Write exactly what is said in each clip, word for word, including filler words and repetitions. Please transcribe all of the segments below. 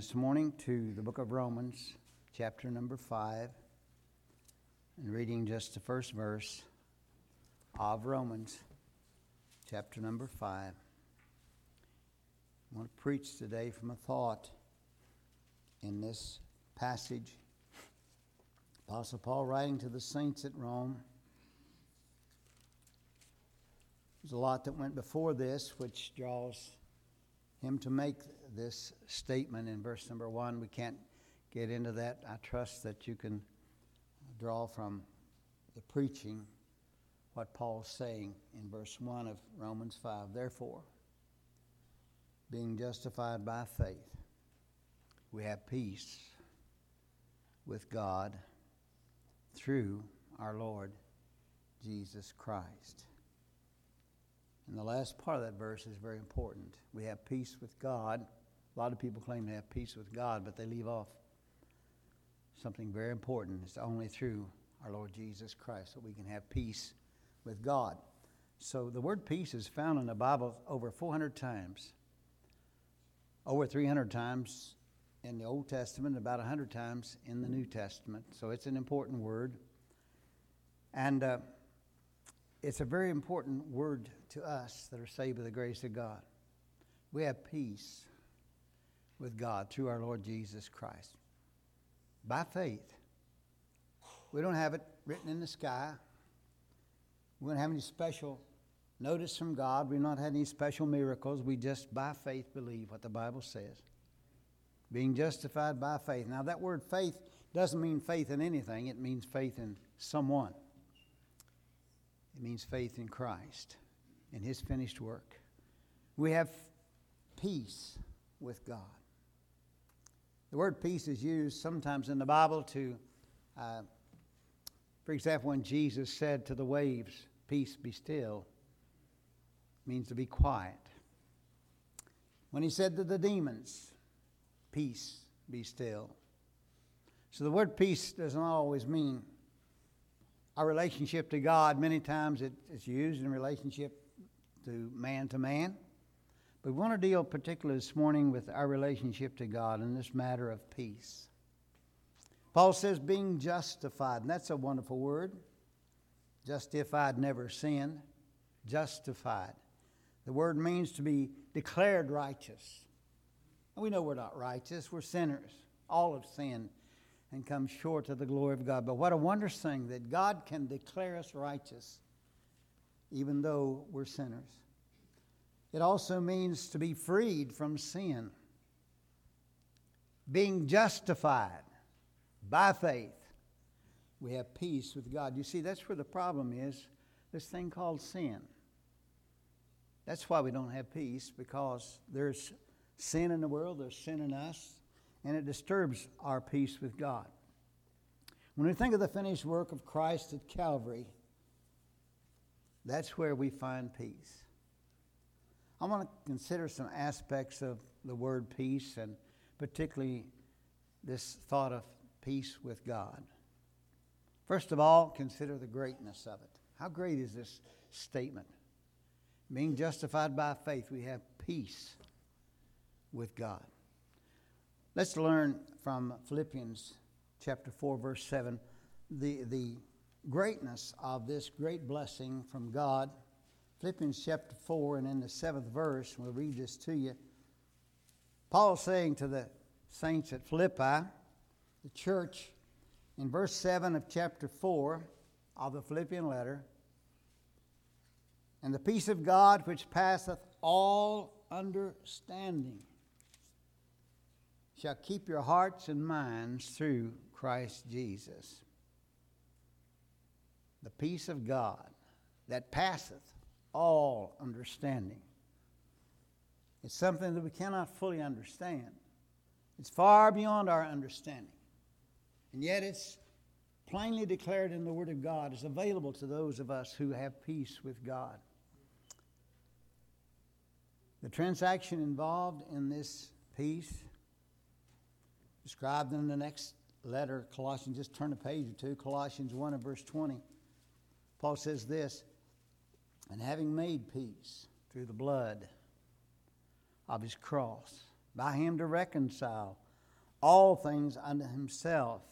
this morning to the book of Romans, chapter number five, and reading just the first verse of Romans, chapter number five. I want to preach today from a thought in this passage. Apostle Paul writing to the saints at Rome. There's a lot that went before this, which draws him to make this statement in verse number one. We can't get into that. I trust that you can draw from the preaching what Paul's saying in verse one of Romans five. Therefore, being justified by faith, we have peace with God through our Lord Jesus Christ. And the last part of that verse is very important. We have peace with God. A lot of people claim to have peace with God, but they leave off something very important. It's only through our Lord Jesus Christ that we can have peace with God. So the word peace is found in the Bible over four hundred times. Over three hundred times in the Old Testament, about one hundred times in the New Testament. So it's an important word. And uh, it's a very important word to us that are saved by the grace of God. We have peace with God through our Lord Jesus Christ. By faith. We don't have it written in the sky. We don't have any special notice from God. We've not had any special miracles. We just, by faith, believe what the Bible says. Being justified by faith. Now, that word faith doesn't mean faith in anything. It means faith in someone. It means faith in Christ, in His finished work. We have peace with God. The word peace is used sometimes in the Bible to, uh, for example, when Jesus said to the waves, "Peace, be still," it means to be quiet. When He said to the demons, "Peace, be still." So the word peace does not always mean our relationship to God. Many times it is used in relationship to man to man. But we want to deal particularly this morning with our relationship to God in this matter of peace. Paul says being justified, and that's a wonderful word. Justified, never sinned. Justified. The word means to be declared righteous. And we know we're not righteous. We're sinners. All have sinned and come short of the glory of God. But what a wondrous thing that God can declare us righteous even though we're sinners. It also means to be freed from sin. Being justified by faith, we have peace with God. You see, that's where the problem is, this thing called sin. That's why we don't have peace, because there's sin in the world, there's sin in us, and it disturbs our peace with God. When we think of the finished work of Christ at Calvary, that's where we find peace. I want to consider some aspects of the word peace, and particularly this thought of peace with God. First of all, consider the greatness of it. How great is this statement? Being justified by faith, we have peace with God. Let's learn from Philippians chapter four, verse seven, the, the greatness of this great blessing from God. Philippians chapter four, and in the seventh verse, we'll read this to you. Paul saying to the saints at Philippi, the church, in verse seven of chapter four of the Philippian letter, "And the peace of God which passeth all understanding shall keep your hearts and minds through Christ Jesus." The peace of God that passeth all understanding. It's something that we cannot fully understand. It's far beyond our understanding. And yet it's plainly declared in the Word of God. It's available to those of us who have peace with God. The transaction involved in this peace, described in the next letter, Colossians, just turn a page or two, Colossians one and verse twenty. Paul says this, "And having made peace through the blood of His cross, by Him to reconcile all things unto himself.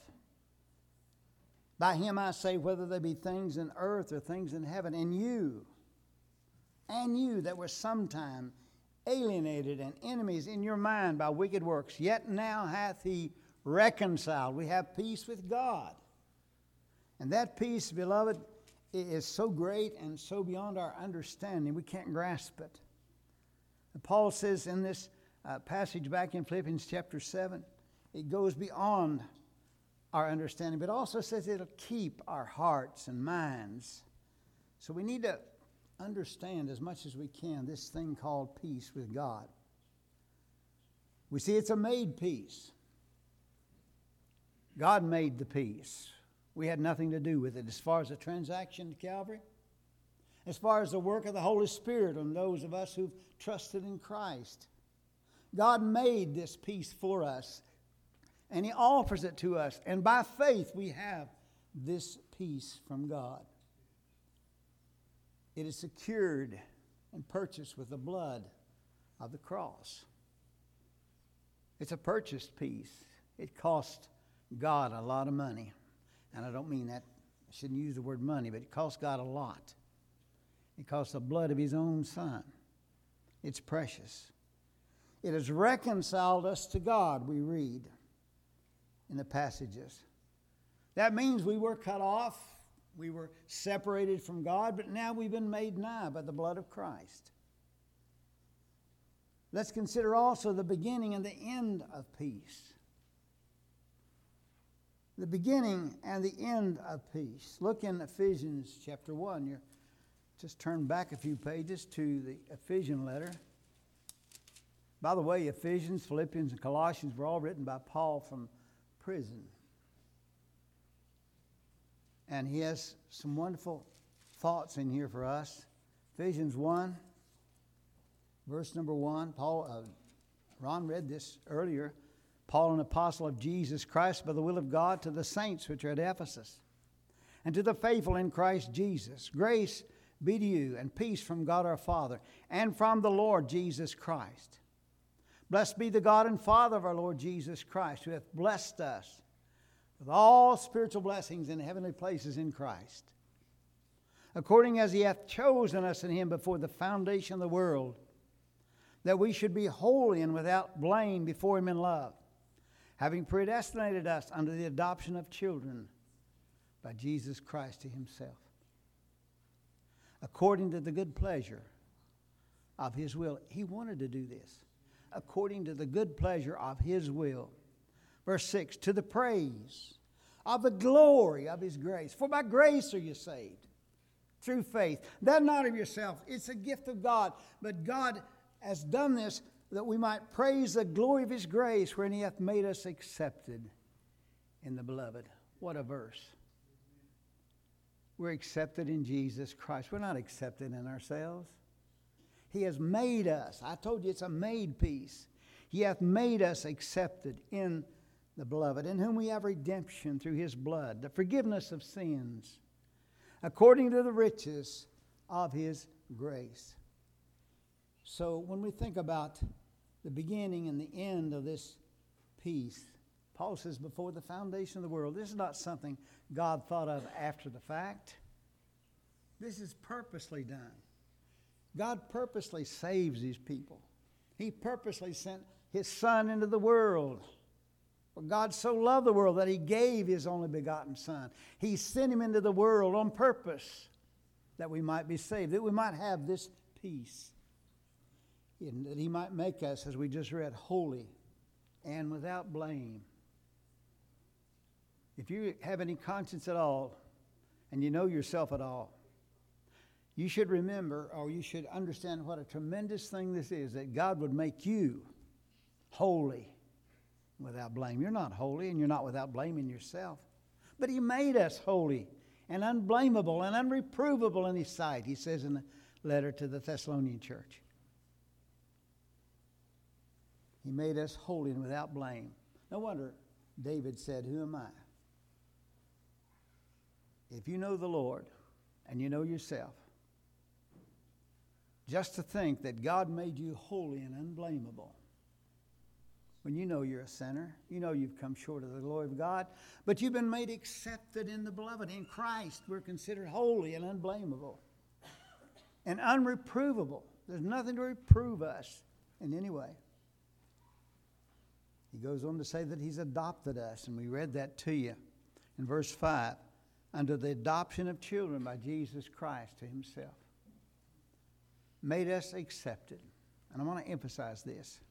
By him I say, whether they be things in earth or things in heaven, and you, and you that were sometime alienated and enemies in your mind by wicked works, yet now hath he reconciled. We have peace with God. And that peace, beloved, is so great and so beyond our understanding, we can't grasp it. And Paul says in this uh, passage back in Philippians chapter seven, it goes beyond our understanding, but also says it'll keep our hearts and minds. So we need to understand as much as we can this thing called peace with God. We see it's a made peace. God made the peace. We had nothing to do with it as far as the transaction to Calvary, as far as the work of the Holy Spirit on those of us who've trusted in Christ. God made this peace for us, and he offers it to us. And by faith we have this peace from God. It is secured and purchased with the blood of the cross. It's a purchased peace. It cost God a lot of money. And I don't mean that, I shouldn't use the word money, but it cost God a lot. It cost the blood of his own Son. It's precious. It has reconciled us to God, we read in the passages. That means we were cut off, we were separated from God, but now we've been made nigh by the blood of Christ. Let's consider also the beginning and the end of peace. The beginning and the end of peace. Look in Ephesians chapter one. You're just turn back a few pages to the Ephesian letter. By the way, Ephesians, Philippians, and Colossians were all written by Paul from prison. And he has some wonderful thoughts in here for us. Ephesians one, verse number one. Paul, uh, Ron read this earlier. Paul, an apostle of Jesus Christ by the will of God, to the saints which are at Ephesus, and to the faithful in Christ Jesus. Grace be to you, and peace from God our Father, and from the Lord Jesus Christ. Blessed be the God and Father of our Lord Jesus Christ, who hath blessed us with all spiritual blessings in heavenly places in Christ, according as he hath chosen us in him before the foundation of the world, that we should be holy and without blame before him in love, having predestinated us unto the adoption of children by Jesus Christ to himself, according to the good pleasure of his will. He wanted to do this. According to the good pleasure of his will. Verse six, to the praise of the glory of his grace. For by grace are you saved, through faith. That not of yourself. It's a gift of God. But God has done this that we might praise the glory of his grace, wherein he hath made us accepted in the beloved. What a verse. We're accepted in Jesus Christ. We're not accepted in ourselves. He has made us. I told you it's a made peace. He hath made us accepted in the beloved, in whom we have redemption through his blood, the forgiveness of sins, according to the riches of his grace. So when we think about the beginning and the end of this peace, Paul says before the foundation of the world, this is not something God thought of after the fact. This is purposely done. God purposely saves these people. He purposely sent his Son into the world. For God so loved the world that he gave his only begotten Son. He sent him into the world on purpose that we might be saved, that we might have this peace, and that he might make us, as we just read, holy and without blame. If you have any conscience at all, and you know yourself at all, you should remember, or you should understand what a tremendous thing this is, that God would make you holy without blame. You're not holy, and you're not without blame in yourself. But he made us holy and unblameable and unreprovable in his sight, he says in the letter to the Thessalonian church. He made us holy and without blame. No wonder David said, who am I? If you know the Lord and you know yourself, just to think that God made you holy and unblameable when you know you're a sinner. You know you've come short of the glory of God. But you've been made accepted in the beloved. In Christ, we're considered holy and unblameable and unreprovable. There's nothing to reprove us in any way. He goes on to say that he's adopted us, and we read that to you in verse five. Under the adoption of children by Jesus Christ to himself. Made us accepted. And I want to emphasize this.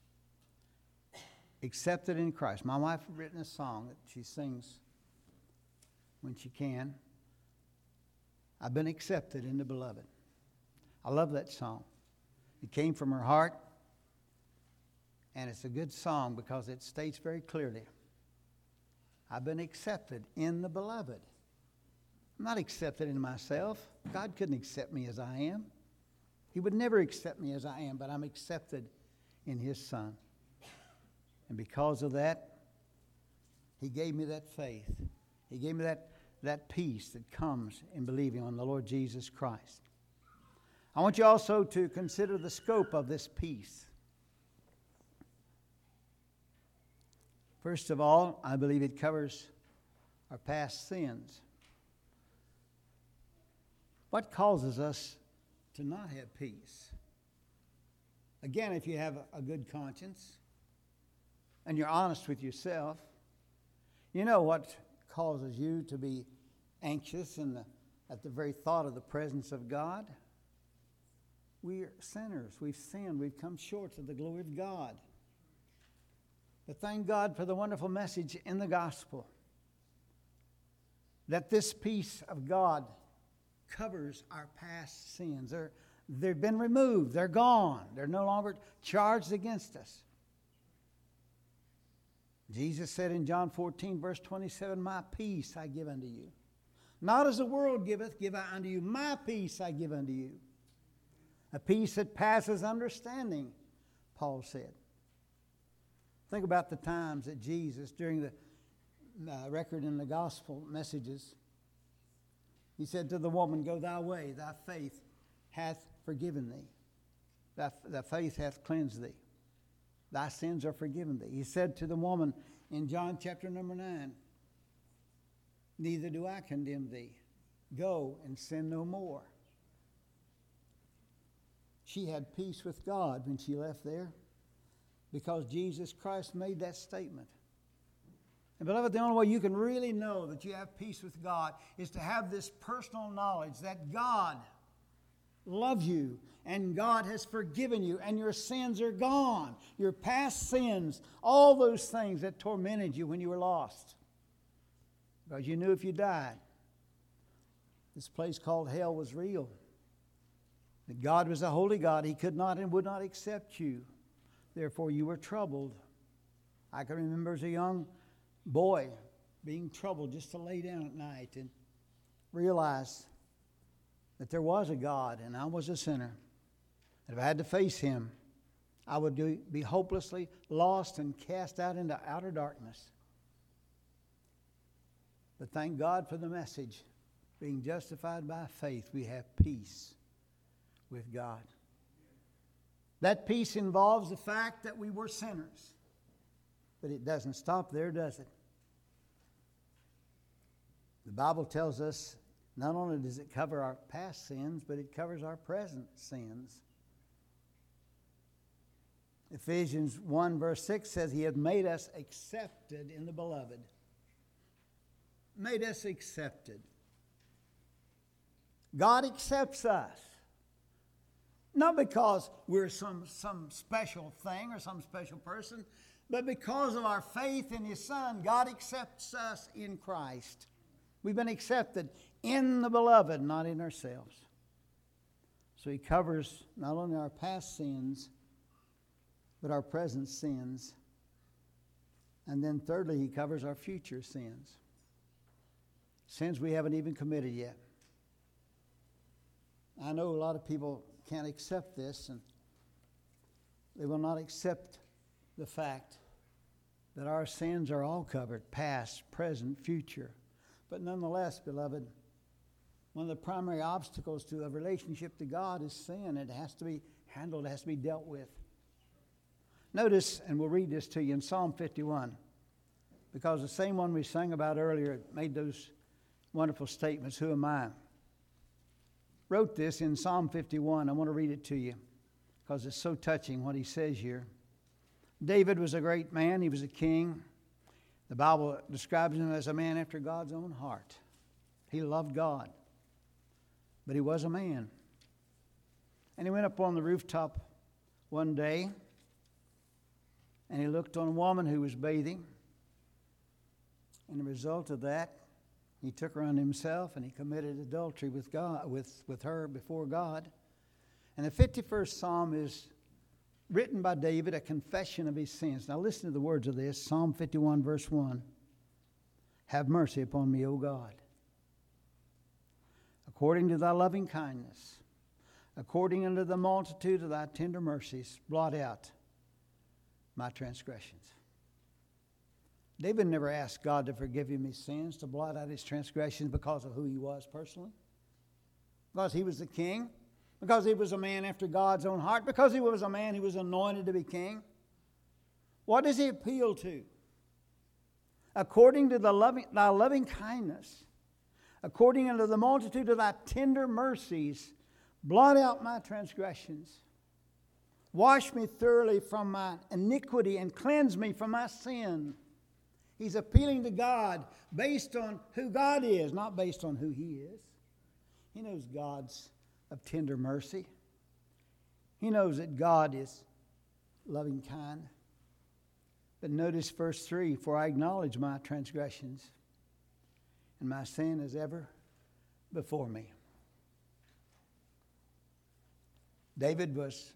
Accepted in Christ. My wife has written a song that she sings when she can. I've been accepted in the beloved. I love that song. It came from her heart. And it's a good song because it states very clearly, I've been accepted in the beloved. I'm not accepted in myself. God couldn't accept me as I am. He would never accept me as I am, but I'm accepted in his Son. And because of that, he gave me that faith. He gave me that, that peace that comes in believing on the Lord Jesus Christ. I want you also to consider the scope of this peace. First of all, I believe it covers our past sins. What causes us to not have peace? Again, if you have a good conscience and you're honest with yourself, you know what causes you to be anxious in the, at the very thought of the presence of God. We are sinners. We've sinned. We've come short of the glory of God. But thank God for the wonderful message in the gospel that this peace of God covers our past sins. They're, they've been removed. They're gone. They're no longer charged against us. Jesus said in John fourteen, verse twenty-seven, my peace I give unto you. Not as the world giveth, give I unto you. My peace I give unto you. A peace that passes understanding, Paul said. Think about the times that Jesus, during the uh, record in the gospel messages, he said to the woman, go thy way, thy faith hath forgiven thee. Thy, thy faith hath cleansed thee. Thy sins are forgiven thee. He said to the woman in John chapter number nine, neither do I condemn thee. Go and sin no more. She had peace with God when she left there because Jesus Christ made that statement. And beloved, the only way you can really know that you have peace with God is to have this personal knowledge that God loves you and God has forgiven you and your sins are gone. Your past sins, all those things that tormented you when you were lost. Because you knew if you died, this place called hell was real. That God was a holy God. He could not and would not accept you. Therefore, you were troubled. I can remember as a young boy being troubled just to lay down at night and realize that there was a God and I was a sinner. And if I had to face him, I would do, be hopelessly lost and cast out into outer darkness. But thank God for the message. Being justified by faith, we have peace with God. That peace involves the fact that we were sinners. But it doesn't stop there, does it? The Bible tells us not only does it cover our past sins, but it covers our present sins. Ephesians one verse six says, he hath made us accepted in the beloved. Made us accepted. God accepts us. Not because we're some, some special thing or some special person, but because of our faith in his Son, God accepts us in Christ. We've been accepted in the beloved, not in ourselves. So he covers not only our past sins, but our present sins. And then thirdly, he covers our future sins. Sins we haven't even committed yet. I know a lot of people can't accept this, and they will not accept the fact that our sins are all covered, past, present, future. But nonetheless, beloved, one of the primary obstacles to a relationship to God is sin. It has to be handled, it has to be dealt with. Notice, and we'll read this to you in Psalm fifty-one, because the same one we sang about earlier made those wonderful statements. Who am I? Wrote this in Psalm fifty-one. I want to read it to you because it's so touching what he says here. David was a great man. He was a king. The Bible describes him as a man after God's own heart. He loved God, but he was a man. And he went up on the rooftop one day, and he looked on a woman who was bathing. And the result of that, he took her on himself and he committed adultery with God, with, with her before God. And the fifty-first Psalm is written by David, a confession of his sins. Now listen to the words of this, Psalm fifty-one, verse one. Have mercy upon me, O God, according to thy loving kindness, according unto the multitude of thy tender mercies, blot out my transgressions. David never asked God to forgive him his sins, to blot out his transgressions because of who he was personally, because he was the king, because he was a man after God's own heart, because he was a man who was anointed to be king. What does he appeal to? According to the loving, thy loving kindness, according unto the multitude of thy tender mercies, blot out my transgressions. Wash me thoroughly from my iniquity and cleanse me from my sin. He's appealing to God based on who God is, not based on who he is. He knows God's of tender mercy. He knows that God is loving kind. But notice verse three, for I acknowledge my transgressions, and my sin is ever before me. David was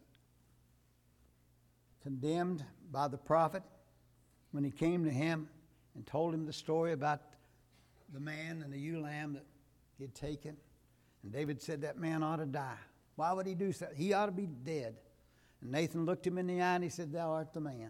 condemned by the prophet when he came to him and told him the story about the man and the ewe lamb that he had taken. And David said that man ought to die. Why would he do so? He ought to be dead. And Nathan looked him in the eye and he said, thou art the man.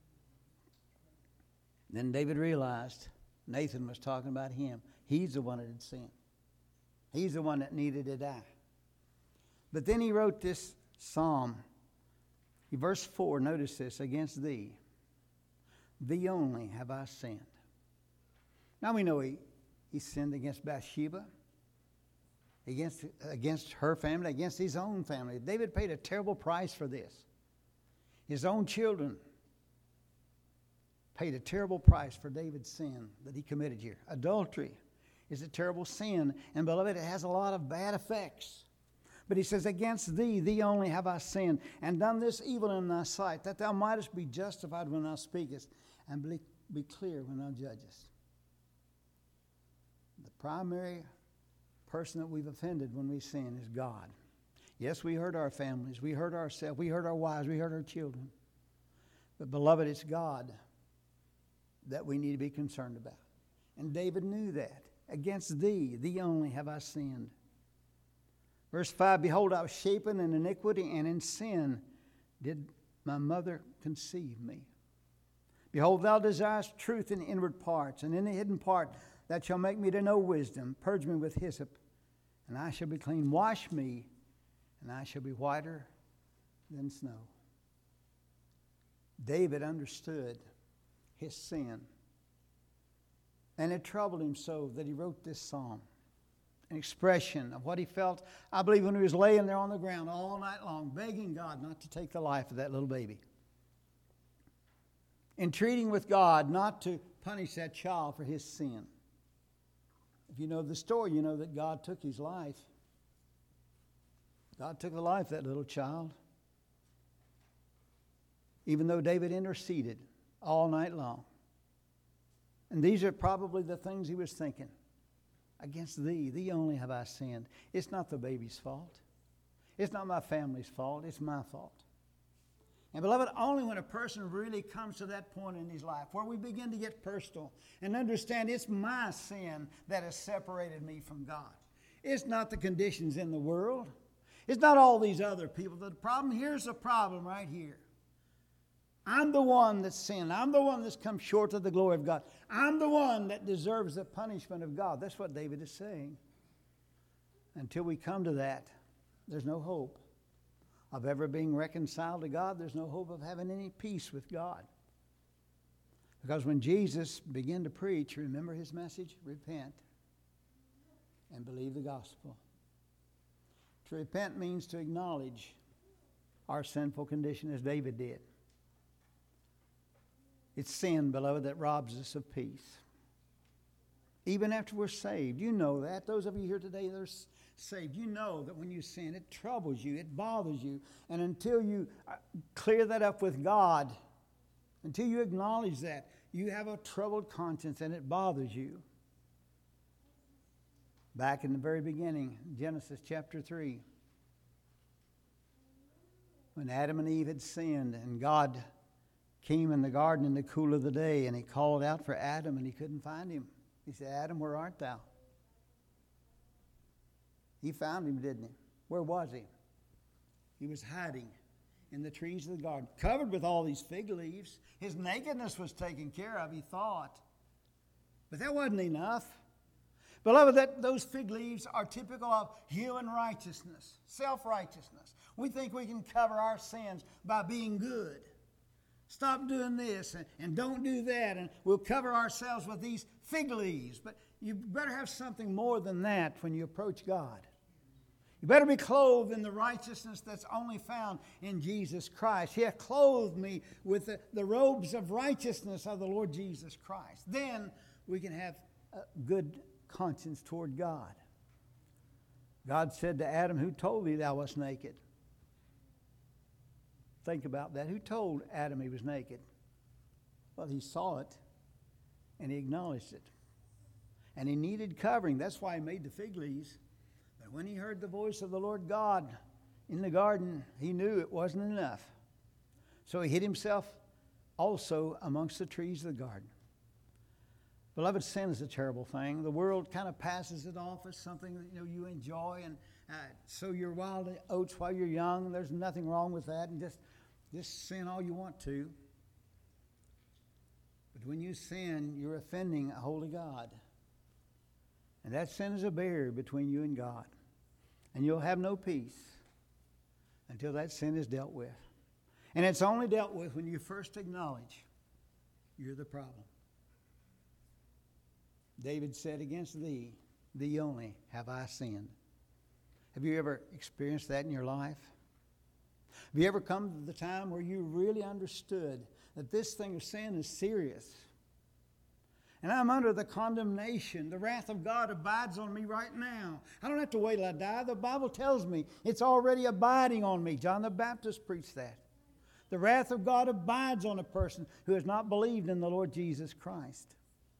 Then David realized Nathan was talking about him. He's the one that had sinned. He's the one that needed to die. But then he wrote this psalm. Verse four, notice this, against thee, thee only have I sinned. Now we know he, he sinned against Bathsheba, against, against her family, against his own family. David paid a terrible price for this. His own children paid a terrible price for David's sin that he committed here. Adultery is a terrible sin, and beloved, it has a lot of bad effects. But he says, against thee, thee only have I sinned, and done this evil in thy sight, that thou mightest be justified when thou speakest, and be, be clear when thou judgest. The primary person that we've offended when we sin is God. Yes, we hurt our families, we hurt ourselves, we hurt our wives, we hurt our children. But beloved, it's God that we need to be concerned about. And David knew that. Against thee, thee only have I sinned. Verse five, behold, I was shapen in iniquity, and in sin did my mother conceive me. Behold, thou desirest truth in the inward parts, and in the hidden part thou shalt make me to know wisdom. Purge me with hyssop, and I shall be clean. Wash me, and I shall be whiter than snow. David understood his sin, and it troubled him so that he wrote this psalm. An expression of what he felt, I believe, when he was laying there on the ground all night long, begging God not to take the life of that little baby. Entreating with God not to punish that child for his sin. If you know the story, you know that God took his life. God took the life of that little child. Even though David interceded all night long. And these are probably the things he was thinking. Against thee, thee only have I sinned. It's not the baby's fault. It's not my family's fault. It's my fault. And beloved, only when a person really comes to that point in his life where we begin to get personal and understand it's my sin that has separated me from God. It's not the conditions in the world. It's not all these other people. The problem, here's the problem right here. I'm the one that's sinned. I'm the one that's come short of the glory of God. I'm the one that deserves the punishment of God. That's what David is saying. Until we come to that, there's no hope. of ever being reconciled to God, there's no hope of having any peace with God. Because when Jesus began to preach, remember his message? Repent and believe the gospel. To repent means to acknowledge our sinful condition as David did. It's sin, beloved, that robs us of peace. Even after we're saved, you know that. Those of you here today that are saved, you know that when you sin, it troubles you, it bothers you. And until you clear that up with God, until you acknowledge that, you have a troubled conscience and it bothers you. Back in the very beginning, Genesis chapter three, when Adam and Eve had sinned and God came in the garden in the cool of the day and he called out for Adam and he couldn't find him. He said, Adam, where art thou? He found him, didn't he? Where was he? He was hiding in the trees of the garden, covered with all these fig leaves. His nakedness was taken care of, he thought. But that wasn't enough. Beloved, that those fig leaves are typical of human righteousness, self-righteousness. We think we can cover our sins by being good. Stop doing this and, and don't do that, and we'll cover ourselves with these fig leaves. But you better have something more than that when you approach God. You better be clothed in the righteousness that's only found in Jesus Christ. He hath clothed me with the, the robes of righteousness of the Lord Jesus Christ. Then we can have a good conscience toward God. God said to Adam, who told thee thou wast naked? Think about that. Who told Adam he was naked? Well, he saw it and he acknowledged it. And he needed covering. That's why he made the fig leaves. But when he heard the voice of the Lord God in the garden, he knew it wasn't enough. So he hid himself also amongst the trees of the garden. Beloved, sin is a terrible thing. The world kind of passes it off as something that you know you enjoy and uh, sow your wild oats while you're young. There's nothing wrong with that, and just just sin all you want to. But when you sin, you're offending a holy God, and that sin is a barrier between you and God, and you'll have no peace until that sin is dealt with. And it's only dealt with when you first acknowledge you're the problem. David said, against thee, thee only, have I sinned. Have you ever experienced that in your life? Have you ever come to the time where you really understood that this thing of sin is serious? And I'm under the condemnation. The wrath of God abides on me right now. I don't have to wait till I die. The Bible tells me it's already abiding on me. John the Baptist preached that. The wrath of God abides on a person who has not believed in the Lord Jesus Christ.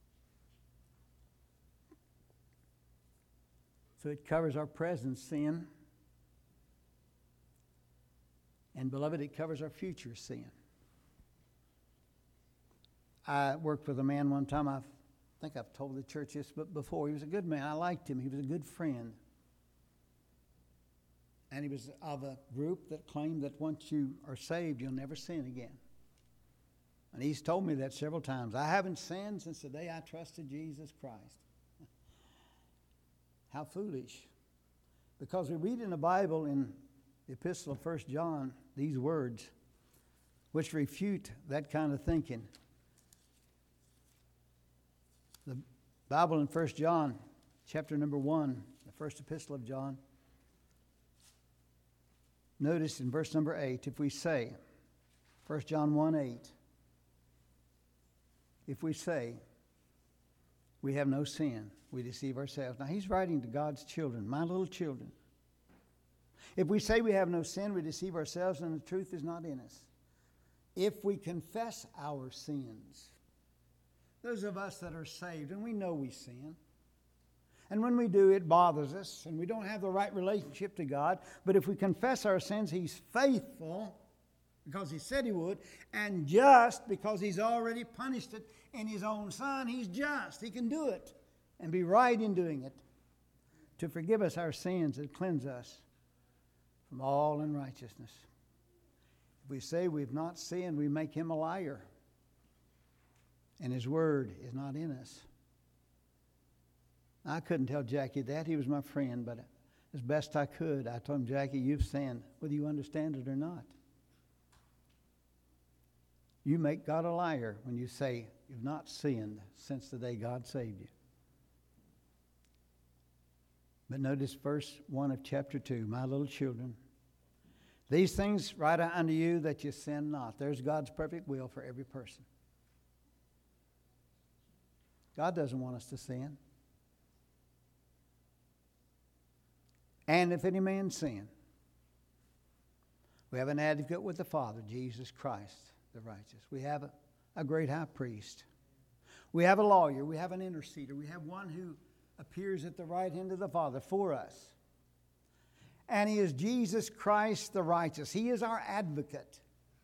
So it covers our present sin. And beloved, it covers our future sin. I worked with a man one time. I think I've told the church this but before. He was a good man. I liked him. He was a good friend. And he was of a group that claimed that once you are saved, you'll never sin again. And he's told me that several times. I haven't sinned since the day I trusted Jesus Christ. How foolish. Because we read in the Bible in the epistle of First John these words which refute that kind of thinking. The Bible in First John, chapter number one, the first epistle of John. Notice in verse number eight, if we say, First John one eight, if we say we have no sin, we deceive ourselves. Now he's writing to God's children, my little children. If we say we have no sin, we deceive ourselves and the truth is not in us. If we confess our sins, those of us that are saved, and we know we sin, and when we do, it bothers us, and we don't have the right relationship to God, but if we confess our sins, He's faithful, because He said He would, and just because He's already punished it in His own Son. He's just. He can do it and be right in doing it to forgive us our sins and cleanse us from all unrighteousness. If we say we've not sinned, we make Him a liar, and His word is not in us. I couldn't tell Jackie that. He was my friend, but as best I could. I told him, Jackie, you've sinned, whether you understand it or not. You make God a liar when you say you've not sinned since the day God saved you. But notice verse one of chapter two, my little children, these things write I unto you that you sin not. There's God's perfect will for every person. God doesn't want us to sin. And if any man sin, we have an advocate with the Father, Jesus Christ, the righteous. We have a, a great high priest. We have a lawyer. We have an interceder. We have one who appears at the right hand of the Father for us. And he is Jesus Christ the righteous. He is our advocate.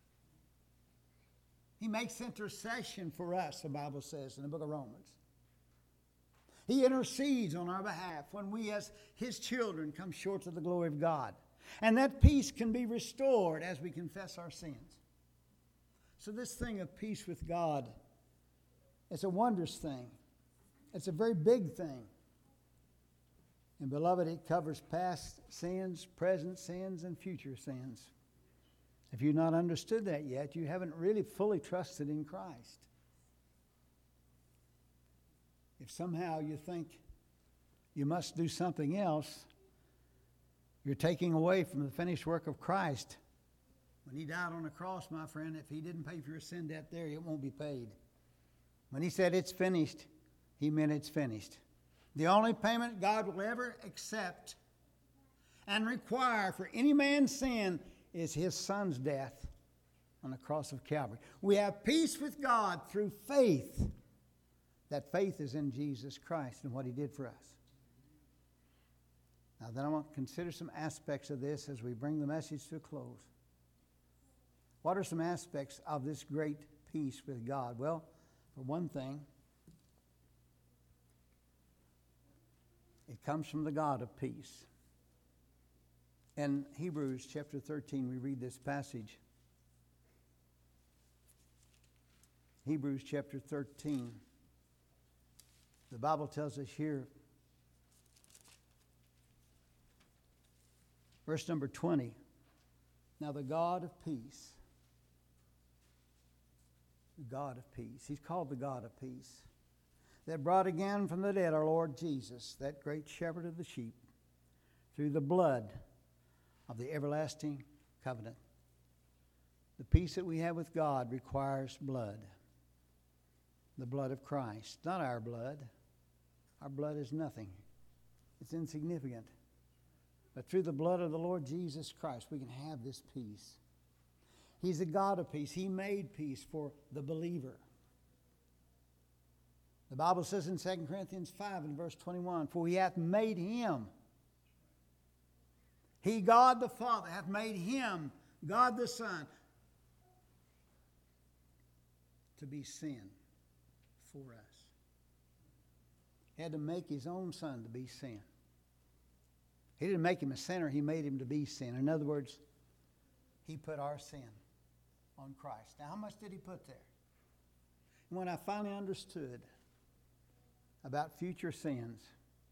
He makes intercession for us, the Bible says in the book of Romans. He intercedes on our behalf when we as his children come short of the glory of God. And that peace can be restored as we confess our sins. So this thing of peace with God, it's a wondrous thing. It's a very big thing. And beloved, it covers past sins, present sins, and future sins. If you've not understood that yet, you haven't really fully trusted in Christ. If somehow you think you must do something else, you're taking away from the finished work of Christ. When he died on the cross, my friend, if he didn't pay for your sin debt there, it won't be paid. When he said it's finished, he meant it's finished. The only payment God will ever accept and require for any man's sin is his son's death on the cross of Calvary. We have peace with God through faith. That faith is in Jesus Christ and what he did for us. Now then I want to consider some aspects of this as we bring the message to a close. What are some aspects of this great peace with God? Well, for one thing, it comes from the God of peace. In Hebrews chapter thirteen, we read this passage. Hebrews chapter thirteen. The Bible tells us here, verse number twenty, now the God of peace, the God of peace, he's called the God of peace, that brought again from the dead our Lord Jesus, that great shepherd of the sheep, through the blood of the everlasting covenant. The peace that we have with God requires blood, the blood of Christ, not our blood. Our blood is nothing. It's insignificant. But through the blood of the Lord Jesus Christ, we can have this peace. He's a God of peace. He made peace for the believer. The Bible says in Second Corinthians five and verse twenty-one, for he hath made him, he, God the Father, hath made him, God the Son, to be sin for us. He had to make his own son to be sin. He didn't make him a sinner, he made him to be sin. In other words, he put our sin on Christ. Now, how much did he put there? And when I finally understood about future sins,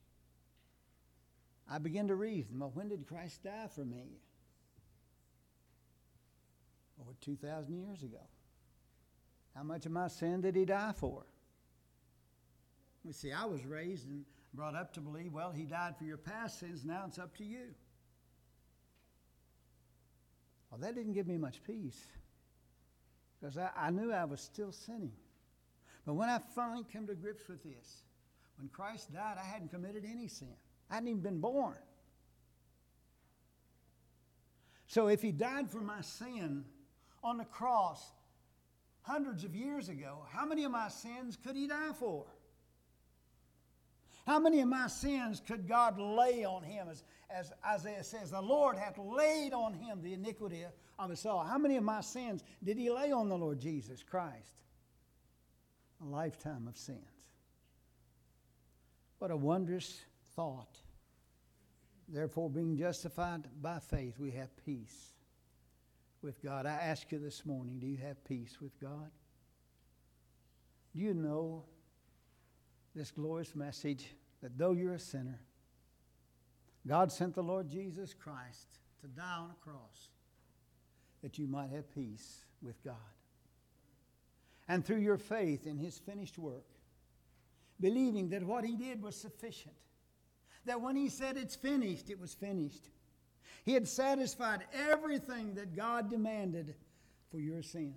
I began to reason, well, when did Christ die for me? Over two thousand years ago. How much of my sin did he die for? You see, I was raised and brought up to believe, well, he died for your past sins, now it's up to you. Well, that didn't give me much peace because I, I knew I was still sinning. But when I finally came to grips with this, when Christ died, I hadn't committed any sin. I hadn't even been born. So if he died for my sin on the cross hundreds of years ago, how many of my sins could he die for? How many of my sins could God lay on him? As, as Isaiah says, the Lord hath laid on him the iniquity of us all. How many of my sins did he lay on the Lord Jesus Christ? A lifetime of sins. What a wondrous thought. Therefore, being justified by faith, we have peace with God. I ask you this morning, do you have peace with God? Do you know this glorious message that though you're a sinner, God sent the Lord Jesus Christ to die on a cross that you might have peace with God. And through your faith in His finished work, believing that what He did was sufficient, that when He said it's finished, it was finished. He had satisfied everything that God demanded for your sin.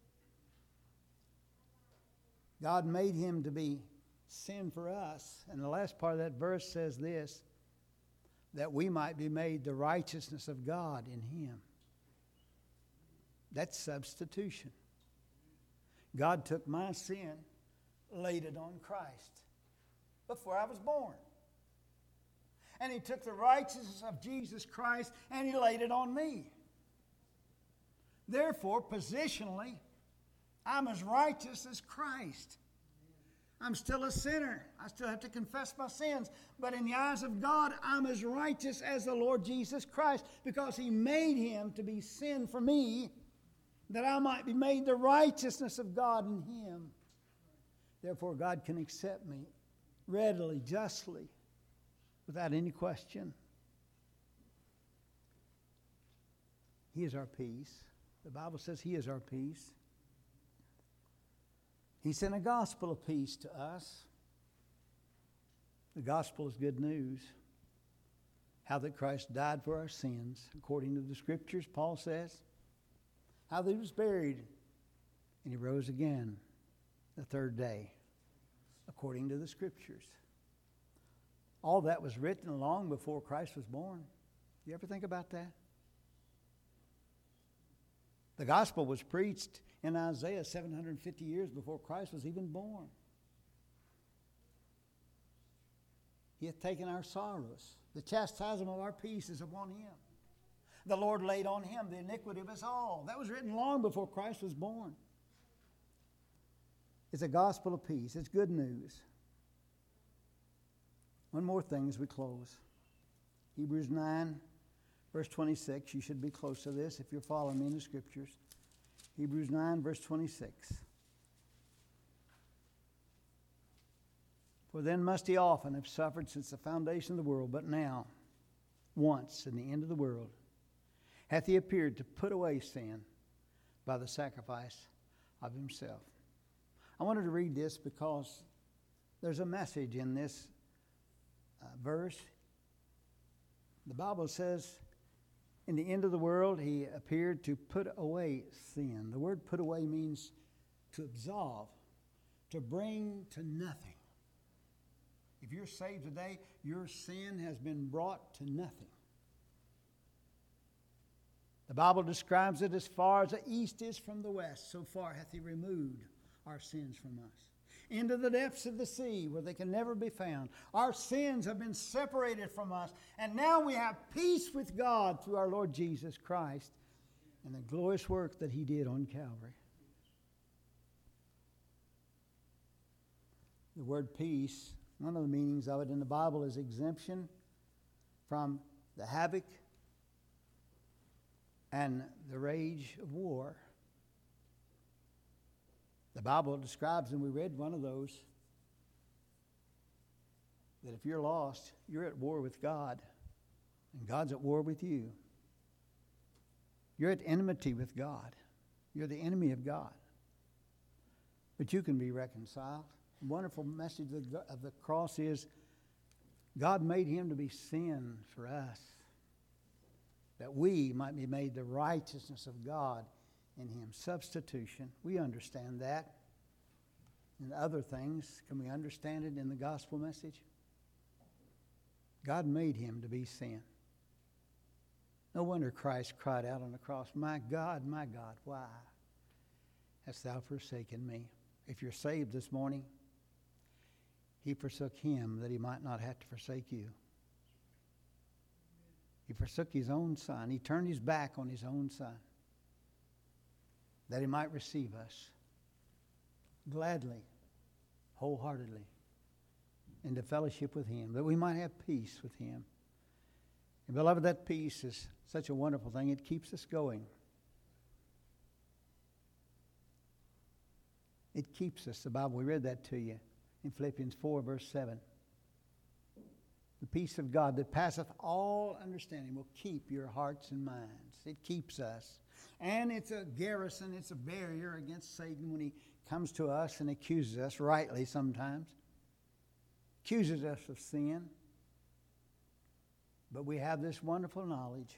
God made Him to be sin for us. And the last part of that verse says this, that we might be made the righteousness of God in Him. That's substitution. God took my sin, laid it on Christ before I was born. And He took the righteousness of Jesus Christ and He laid it on me. Therefore, positionally, I'm as righteous as Christ. I'm still a sinner. I still have to confess my sins. But in the eyes of God, I'm as righteous as the Lord Jesus Christ, because He made Him to be sin for me, that I might be made the righteousness of God in Him. Therefore, God can accept me readily, justly, without any question. He is our peace. The Bible says He is our peace. He sent a gospel of peace to us. The gospel is good news. How that Christ died for our sins, according to the Scriptures, Paul says. How that He was buried, and He rose again the third day, according to the Scriptures. All that was written long before Christ was born. You ever think about that? The gospel was preached in Isaiah seven hundred fifty years before Christ was even born. He hath taken our sorrows. The chastisement of our peace is upon Him. The Lord laid on Him the iniquity of us all. That was written long before Christ was born. It's a gospel of peace. It's good news. One more thing as we close. Hebrews nine, verse twenty-six. You should be close to this if you're following me in the Scriptures. Hebrews nine, verse twenty-six. For then must He often have suffered since the foundation of the world, but now, once in the end of the world, hath He appeared to put away sin by the sacrifice of Himself. I wanted to read this because there's a message in this uh, verse. The Bible says, in the end of the world, He appeared to put away sin. The word put away means to absolve, to bring to nothing. If you're saved today, your sin has been brought to nothing. The Bible describes it as far as the east is from the west, so far hath He removed our sins from us. Into the depths of the sea where they can never be found. Our sins have been separated from us, and now we have peace with God through our Lord Jesus Christ and the glorious work that He did on Calvary. The word peace, one of the meanings of it in the Bible is exemption from the havoc and the rage of war. The Bible describes, and we read one of those, that if you're lost, you're at war with God, and God's at war with you. You're at enmity with God. You're the enemy of God. But you can be reconciled. The wonderful message of the cross is God made Him to be sin for us, that we might be made the righteousness of God in Him. Substitution. We understand that. And other things, can we understand it in the gospel message? God made Him to be sin. No wonder Christ cried out on the cross, "My God, my God, why hast Thou forsaken me?" If you're saved this morning, He forsook Him that He might not have to forsake you. He forsook His own Son. He turned His back on His own Son, that He might receive us gladly, wholeheartedly, into fellowship with Him, that we might have peace with Him. And beloved, that peace is such a wonderful thing. It keeps us going. It keeps us. The Bible, we read that to you in Philippians four, verse seven. The peace of God that passeth all understanding will keep your hearts and minds. It keeps us. And it's a garrison, it's a barrier against Satan when he comes to us and accuses us, rightly sometimes. Accuses us of sin. But we have this wonderful knowledge.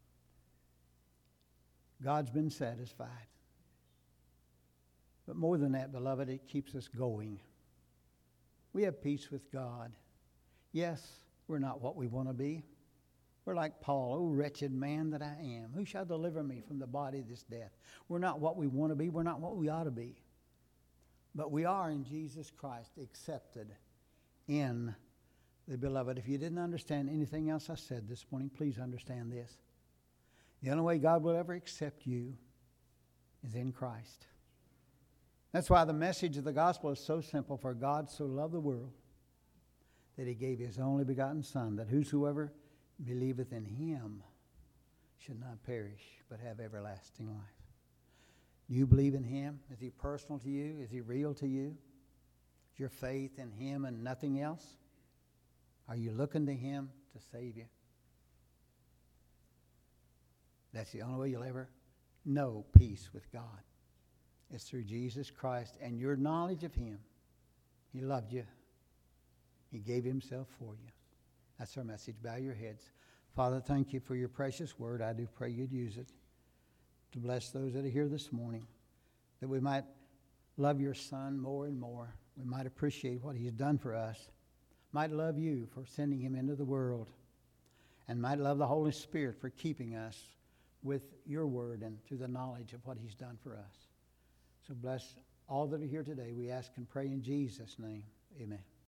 God's been satisfied. But more than that, beloved, it keeps us going. We have peace with God. Yes, we're not what we want to be. We're like Paul, oh wretched man that I am. Who shall deliver me from the body of this death? We're not what we want to be. We're not what we ought to be. But we are in Jesus Christ accepted in the beloved. If you didn't understand anything else I said this morning, please understand this. The only way God will ever accept you is in Christ. That's why the message of the gospel is so simple. For God so loved the world that he gave his only begotten Son, that whosoever believeth in him should not perish, but have everlasting life. Do you believe in him? Is he personal to you? Is he real to you? Is your faith in him and nothing else? Are you looking to him to save you? That's the only way you'll ever know peace with God. It's through Jesus Christ and your knowledge of him. He loved you. He gave himself for you. That's our message. Bow your heads. Father, thank you for your precious word. I do pray you'd use it to bless those that are here this morning, that we might love your Son more and more. We might appreciate what he's done for us, might love you for sending him into the world, and might love the Holy Spirit for keeping us with your word and through the knowledge of what he's done for us. So bless all that are here today. We ask and pray in Jesus' name. Amen.